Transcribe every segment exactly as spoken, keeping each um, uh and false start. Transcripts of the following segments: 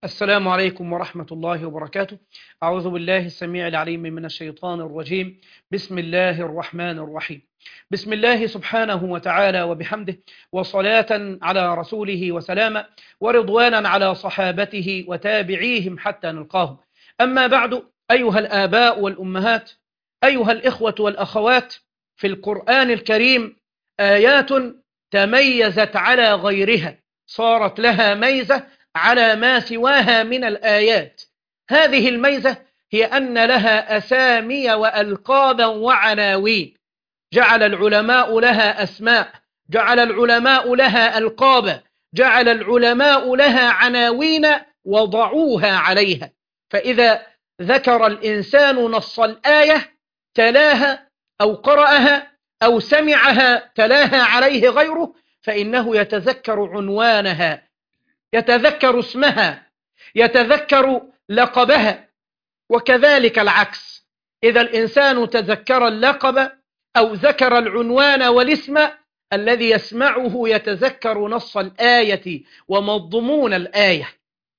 السلام عليكم ورحمة الله وبركاته. أعوذ بالله السميع العليم من الشيطان الرجيم. بسم الله الرحمن الرحيم. بسم الله سبحانه وتعالى وبحمده، وصلاة على رسوله وسلاما، ورضوانا على صحابته وتابعيهم حتى نلقاهم. أما بعد، أيها الآباء والأمهات، أيها الإخوة والأخوات، في القرآن الكريم آيات تميزت على غيرها، صارت لها ميزة على ما سواها من الآيات. هذه الميزة هي أن لها أسامي وألقابا وعناوين، جعل العلماء لها أسماء، جعل العلماء لها ألقابا، جعل العلماء لها عناوين وضعوها عليها. فإذا ذكر الإنسان نص الآية تلاها أو قرأها أو سمعها تلاها عليه غيره، فإنه يتذكر عنوانها، يتذكر اسمها، يتذكر لقبها. وكذلك العكس، إذا الإنسان تذكر اللقب أو ذكر العنوان والاسم الذي يسمعه يتذكر نص الآية ومضمون الآية.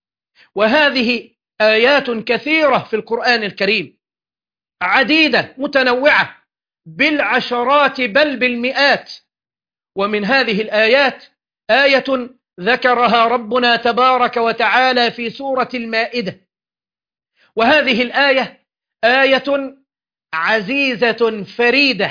وهذه آيات كثيرة في القرآن الكريم، عديدة متنوعة بالعشرات بل بالمئات. ومن هذه الآيات آية ذكرها ربنا تبارك وتعالى في سورة المائدة، وهذه الآية آية عزيزة فريدة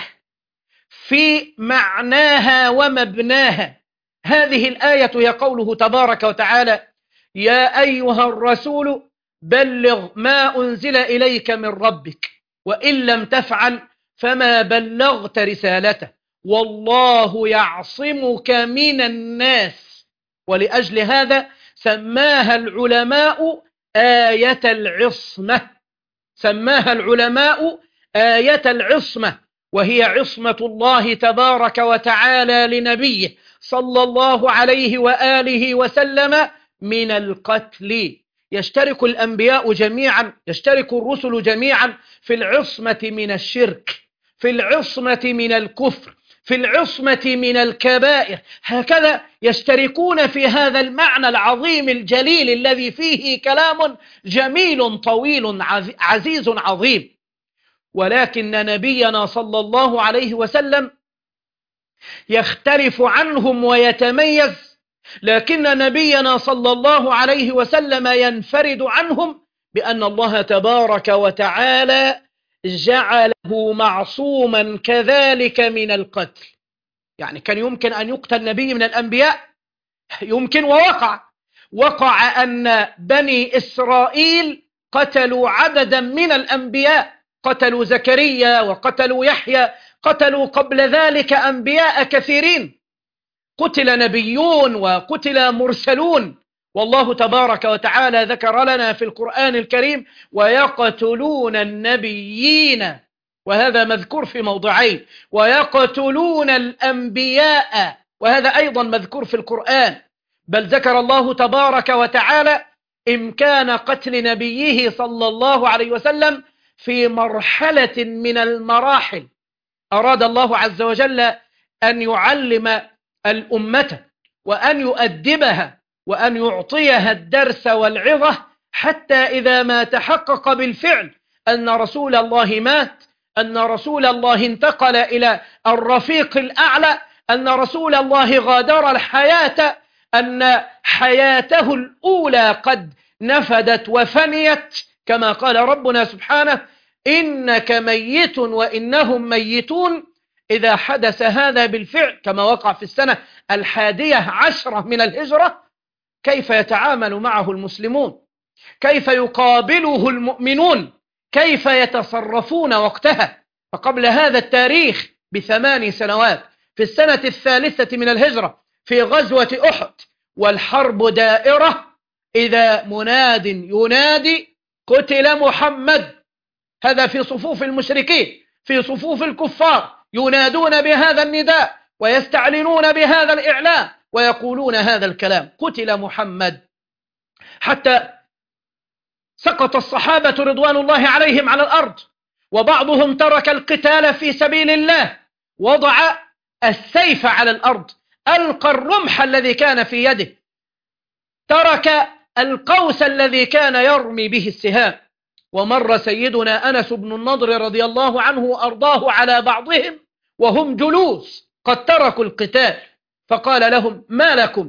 في معناها ومبناها. هذه الآية هي قوله تبارك وتعالى: يا أيها الرسول بلغ ما أنزل إليك من ربك وإن لم تفعل فما بلغت رسالته والله يعصمك من الناس. ولأجل هذا سماها العلماء آية العصمة، سماها العلماء آية العصمة، وهي عصمة الله تبارك وتعالى لنبيه صلى الله عليه وآله وسلم من القتل. يشترك الأنبياء جميعا، يشترك الرسل جميعا في العصمة من الشرك، في العصمة من الكفر، في العصمة من الكبائر. هكذا يشتركون في هذا المعنى العظيم الجليل الذي فيه كلام جميل طويل عزيز عظيم. ولكن نبينا صلى الله عليه وسلم يختلف عنهم ويتميز، لكن نبينا صلى الله عليه وسلم ينفرد عنهم بأن الله تبارك وتعالى جعله معصوما كذلك من القتل. يعني كان يمكن أن يقتل نبي من الأنبياء، يمكن ووقع وقع أن بني إسرائيل قتلوا عددا من الأنبياء، قتلوا زكريا وقتلوا يحيى، قتلوا قبل ذلك أنبياء كثيرين، قتل نبيون وقتل مرسلون. والله تبارك وتعالى ذكر لنا في القرآن الكريم: ويقتلون النبيين، وهذا مذكور في موضعين، ويقتلون الأنبياء، وهذا أيضا مذكور في القرآن. بل ذكر الله تبارك وتعالى إمكان قتل نبيه صلى الله عليه وسلم في مرحلة من المراحل. أراد الله عز وجل أن يعلم الأمة وأن يؤدبها وأن يعطيها الدرس والعظة، حتى إذا ما تحقق بالفعل أن رسول الله مات، أن رسول الله انتقل إلى الرفيق الأعلى، أن رسول الله غادر الحياة، أن حياته الأولى قد نفدت وفنيت، كما قال ربنا سبحانه: إنك ميت وإنهم ميتون. إذا حدث هذا بالفعل كما وقع في السنة الحادية عشرة من الهجرة، كيف يتعامل معه المسلمون؟ كيف يقابله المؤمنون؟ كيف يتصرفون وقتها؟ فقبل هذا التاريخ بثمان سنوات، في السنة الثالثة من الهجرة، في غزوة أحد، والحرب دائرة، إذا مناد ينادي: قتل محمد. هذا في صفوف المشركين، في صفوف الكفار، ينادون بهذا النداء ويستعلنون بهذا الإعلان ويقولون هذا الكلام: قتل محمد. حتى سقط الصحابة رضوان الله عليهم على الأرض، وبعضهم ترك القتال في سبيل الله، وضع السيف على الأرض، ألقى الرمح الذي كان في يده، ترك القوس الذي كان يرمي به السهام. ومر سيدنا أنس بن النضر رضي الله عنه وأرضاه على بعضهم وهم جلوس قد تركوا القتال، فقال لهم: ما لكم؟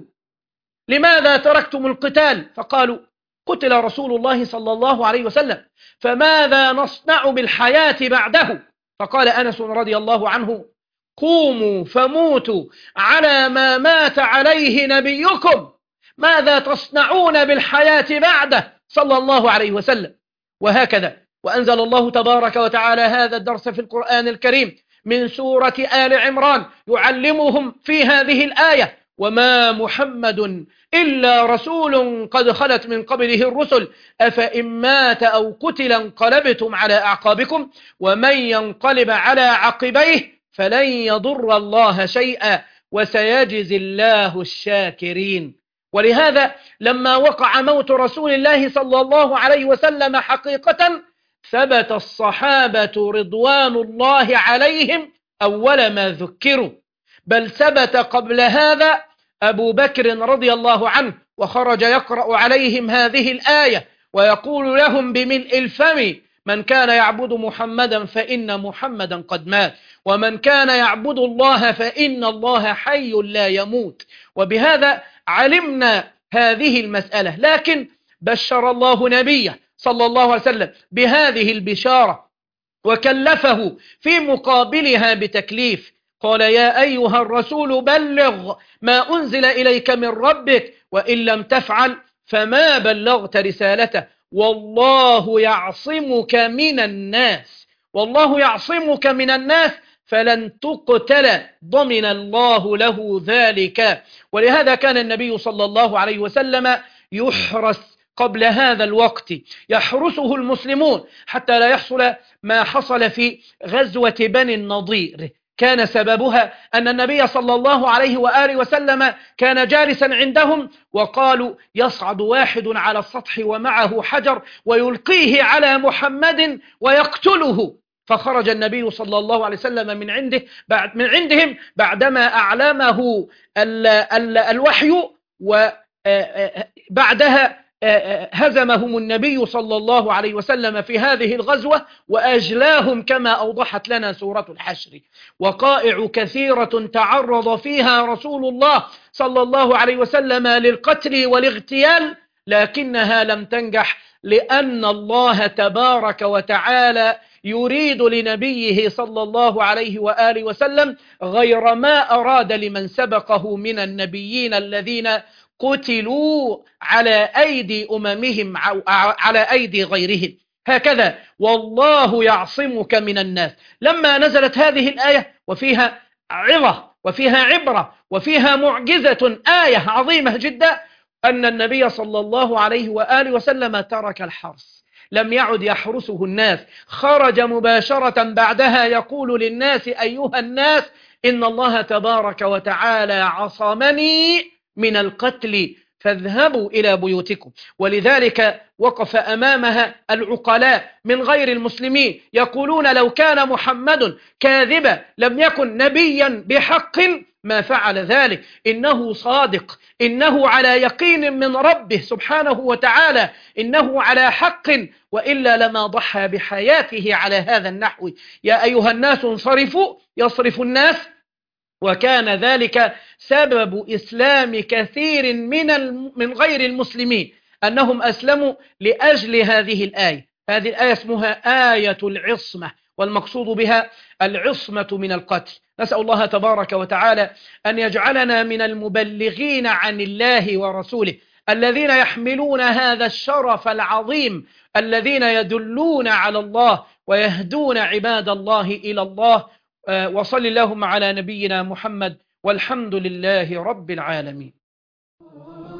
لماذا تركتم القتال؟ فقالوا: قتل رسول الله صلى الله عليه وسلم، فماذا نصنع بالحياة بعده؟ فقال أنس رضي الله عنه: قوموا فموتوا على ما مات عليه نبيكم، ماذا تصنعون بالحياة بعده صلى الله عليه وسلم. وهكذا وأنزل الله تبارك وتعالى هذا الدرس في القرآن الكريم من سورة آل عمران يعلمهم في هذه الآية: وما محمد إلا رسول قد خلت من قبله الرسل أفإن مات أو قتل انقلبتم على أعقابكم ومن ينقلب على عقبيه فلن يضر الله شيئا وسيجزي الله الشاكرين. ولهذا لما وقع موت رسول الله صلى الله عليه وسلم حقيقة ثبت الصحابة رضوان الله عليهم أول ما ذكروا، بل ثبت قبل هذا أبو بكر رضي الله عنه وخرج يقرأ عليهم هذه الآية ويقول لهم بملء الفم: من كان يعبد محمدا فإن محمدا قد مات، ومن كان يعبد الله فإن الله حي لا يموت. وبهذا علمنا هذه المسألة، لكن بشر الله نبيه صلى الله عليه وسلم بهذه البشارة وكلفه في مقابلها بتكليف. قال: يا أيها الرسول بلغ ما أنزل إليك من ربك وإن لم تفعل فما بلغت رسالته والله يعصمك من الناس. والله يعصمك من الناس فلن تقتل ضمن الله له ذلك. ولهذا كان النبي صلى الله عليه وسلم يحرس قبل هذا الوقت، يحرسه المسلمون حتى لا يحصل ما حصل في غزوة بني النضير. كان سببها أن النبي صلى الله عليه وآله وسلم كان جالسا عندهم وقالوا: يصعد واحد على السطح ومعه حجر ويلقيه على محمد ويقتله. فخرج النبي صلى الله عليه وسلم من عنده بعد من عندهم بعدما أعلمه ال ال الوحي، وبعدها هزمهم النبي صلى الله عليه وسلم في هذه الغزوة وأجلاهم كما أوضحت لنا سورة الحشر. وقائع كثيرة تعرض فيها رسول الله صلى الله عليه وسلم للقتل والاغتيال، لكنها لم تنجح لأن الله تبارك وتعالى يريد لنبيه صلى الله عليه وآله وسلم غير ما أراد لمن سبقه من النبيين الذين قتلوا على أيدي أممهم أو على أيدي غيرهم. هكذا والله يعصمك من الناس. لما نزلت هذه الآية وفيها عظة وفيها عبرة وفيها معجزة، آية عظيمة جدا، أن النبي صلى الله عليه وآله وسلم ترك الحرس، لم يعد يحرسه الناس، خرج مباشرة بعدها يقول للناس: أيها الناس إن الله تبارك وتعالى عصمني من القتل فاذهبوا إلى بيوتكم. ولذلك وقف أمامها العقلاء من غير المسلمين يقولون: لو كان محمد كاذبا لم يكن نبيا بحق ما فعل ذلك، إنه صادق، إنه على يقين من ربه سبحانه وتعالى، إنه على حق، وإلا لما ضحى بحياته على هذا النحو. يا أيها الناس انصرفوا، يصرف الناس. وكان ذلك سبب إسلام كثير من من غير المسلمين، أنهم أسلموا لأجل هذه الآية. هذه الآية اسمها آية العصمة، والمقصود بها العصمة من القتل. نسأل الله تبارك وتعالى أن يجعلنا من المبلغين عن الله ورسوله الذين يحملون هذا الشرف العظيم، الذين يدلون على الله ويهدون عباد الله إلى الله. وصل اللهم على نبينا محمد والحمد لله رب العالمين.